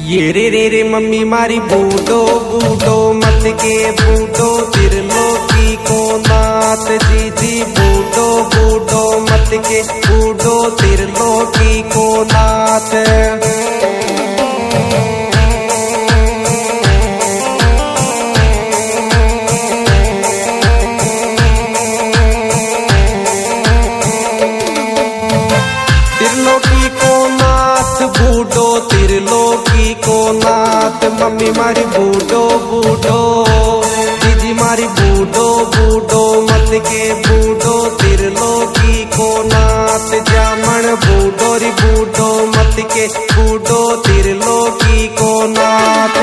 ये रे मम्मी मारी बूढ़ो बूढ़ो मत के बूढ़ो त्रिलोकी को नाथ जी बूढ़ो बूढ़ो मत के बूढ़ो त्रिलोकी को नाथ। त्रिलोकी को नाथ बूढ़ो त्रिलोकी को नाथ मम्मी मारी बूढ़ो बूढ़ो दीदी मारी बूढ़ो बूढ़ो मत के बूढ़ो त्रिलोकी को नाथ जामन बूढ़ो री बूढ़ो मत के बूढ़ो त्रिलोकी को नाथ।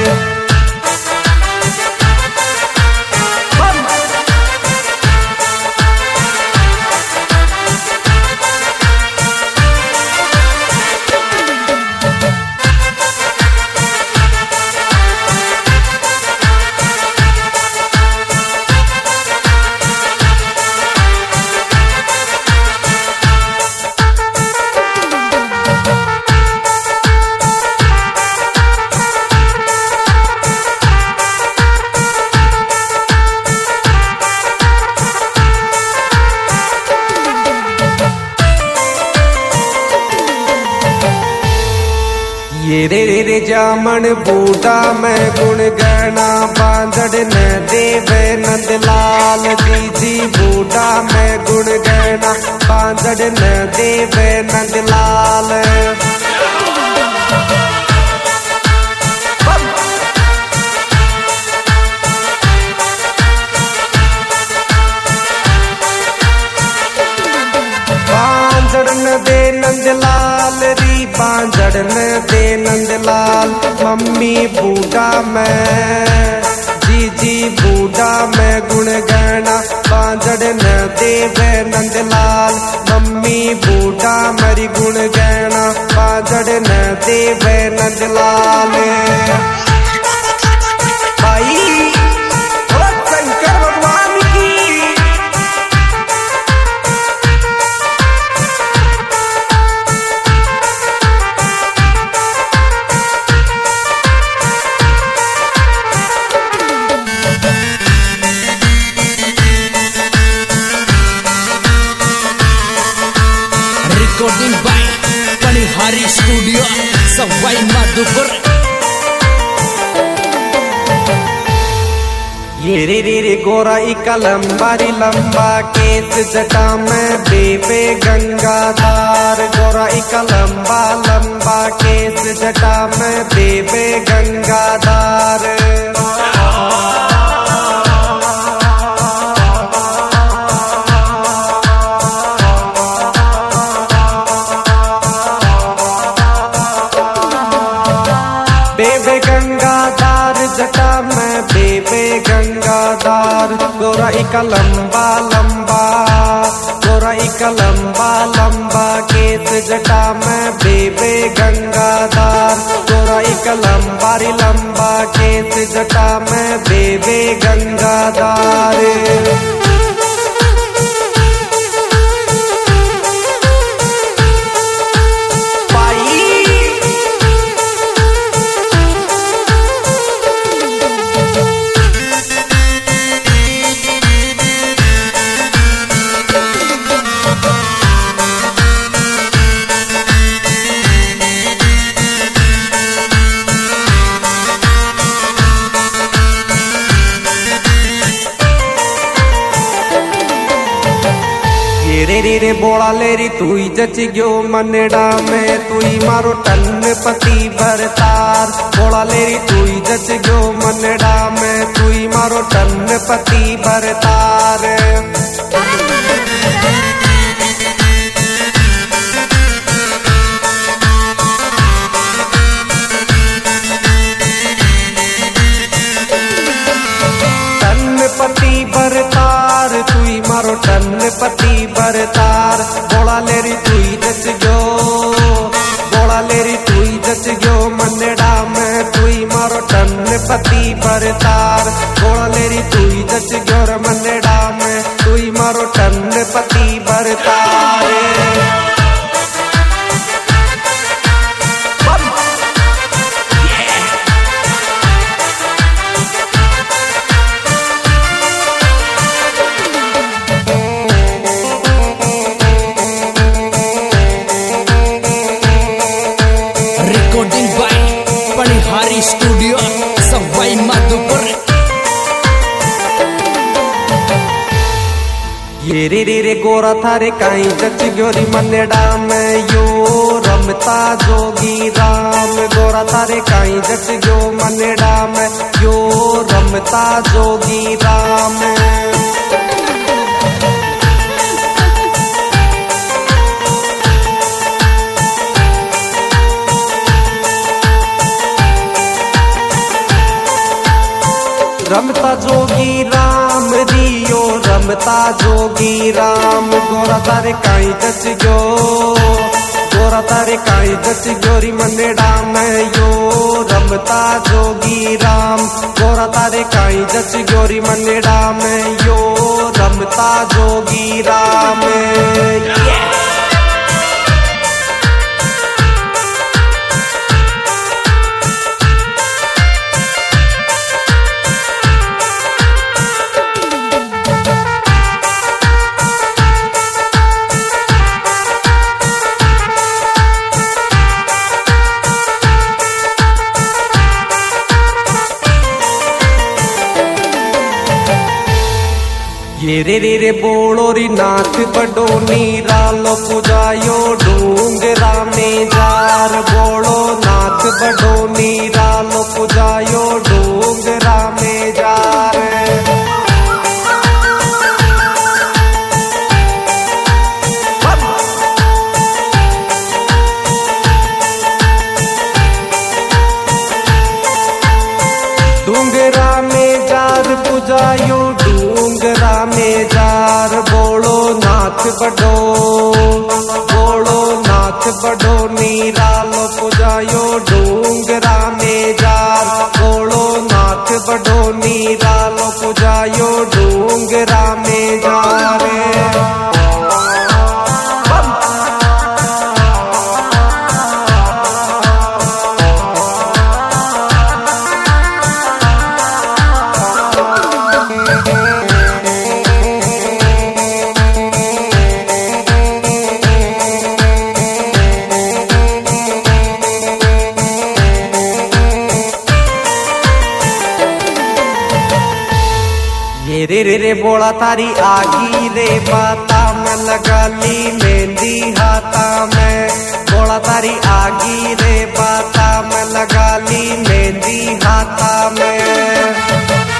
ये रे जामन बूढ़ा मैं गुण गणा बांधड़ न देवे नंदलाल जी बूढ़ा मैं गुण गणा बांधड़ न देवे नंदलाल। बांधड़ न दे नंदलाल री बांधड़ न दे नंदलाल मम्मी बूढ़ा मैं जी बूढ़ा मैं गुण गणा बांधड़ न देवे नंदलाल मम्मी बूढ़ा मरी गुण गणा बांधड़ न देवे नंदलाल। भाई शंकर भगवान की recording by Panihari studio Sawai Madhopur. ये रे गोरा इका लंबारी लंबा केस जटा में बेबे गंगाधार गोरा इका लंबा लंबा केस जटा में बेबे गंगाधार। बेबे गंगाधार जटा में बेबे गंगाधार गोरा इका लंबा लंबा गोरा इका लंबा लंबा केस जटा में बेबे गंगाधार गोरा इका लंबारी लंबा केस जटा में बेबे गंगाधार। रे बोला लेरी तुई जच गयो मनड़ा में तुई मारो टन पति भरतार बोला लेरी तुई जच गयो मनड़ा में तुई मारो टन पति भरतार। पति भरतार तुई मारो टन पति भरतार बोला लेरी तुई जच गयो बोला लेरी तुई जच गयो मनड़ा में तुई मारो टन पति भरतार बोला लेरी तुई जच गयो मनड़ा में तुई मारो टन पति भरतार। recording by Panihari Studio, Savai Madhupur. ये रे गोरा थारे काई जच गोरी मनेडा में यो रमता जोगी राम। गोरा थारे काई जच गयो मनेडा में यो रमता जोगी राम। रमता जोगी राम रियो रमता जोगी राम। गोरा तारे काई जच गयो गोरा तारे काई जच गोरी मनेडा में यो रमता जोगी राम। गोरा तारे काई जच गोरी मनेडा में यो रमता जोगी राम। ये रे बोलो री नाथ बडो नीरा लो पुजायो डूंगरा में जार। बोलो नाथ बडो नीरा लो पुजायो डूंगरा में जार। डूंगरा में जार पुजायो डूंगरा में जार। बोलो नाथ बडो बोलो नाथ बडो नीरा लो पुजायो डूंगरा में जार। बोलो नाथ बडो नीरा लो पुजायो डूंगरा में जार। रे बोला तारी आगी रे बाता में लगा ली मेहंदी हाथा में। बोला तारी आगी रे बाता में लगा ली मेहंदी हाथा में।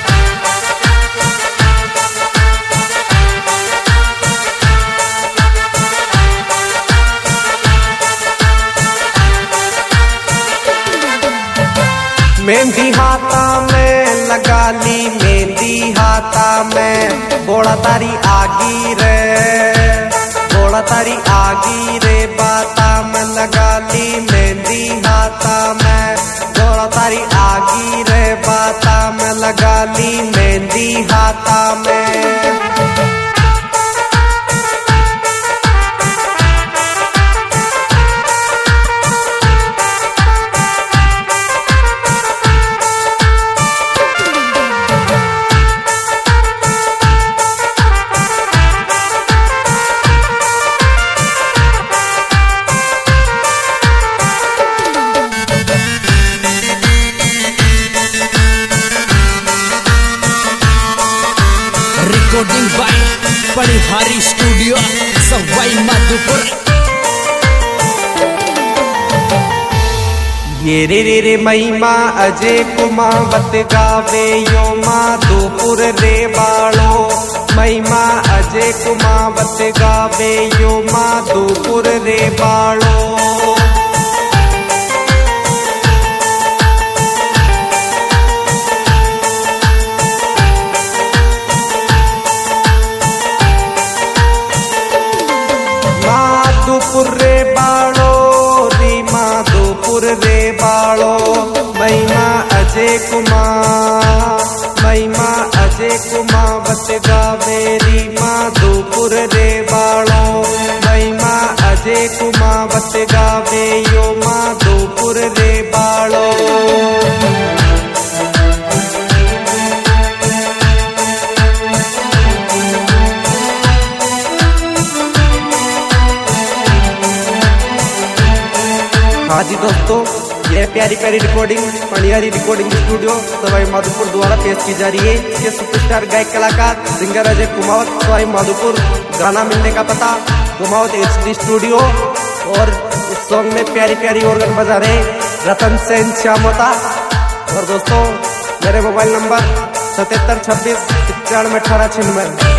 मेहंदी हाथा में लगा ली मेहंदी हाथा में। बोला तारी आगी रे बोला तारी आगी रे बाता में लगा ली मेहंदी हाथा में। बोला तारी आगी रे बाता में लगा ली मेहंदी हाथा में। Recording by Panihari Studio, Savai Madhupur. ये रे महिमा अजय कुमावत गावे यो माधोपुर रे बालो। महिमा अजय कुमावत गावे यो माधोपुर रे बालो। माधोपुर रे बालो री माधोपुर रे बालो। महिमा अजय कुमावत गावे री माधोपुर रे बालो। महिमा अजय कुमावत गावे यो माधोपुर रे बालो। हाँ जी दोस्तों, ये प्यारी प्यारी recording Paniyari recording studio Sawai Madhopur द्वारा पेश की जा रही है। इसके सुपरस्टार गायक कलाकार सिंगर अजय कुमावत, सवाई माधोपुर। गाना मिलने का पता कुमावत HD स्टूडियो। और उस सॉन्ग में प्यारी प्यारी ऑर्गन बजा रहे रतन सेन श्यामता। और दोस्तों मेरे मोबाइल नंबर 77 26 91 18 96।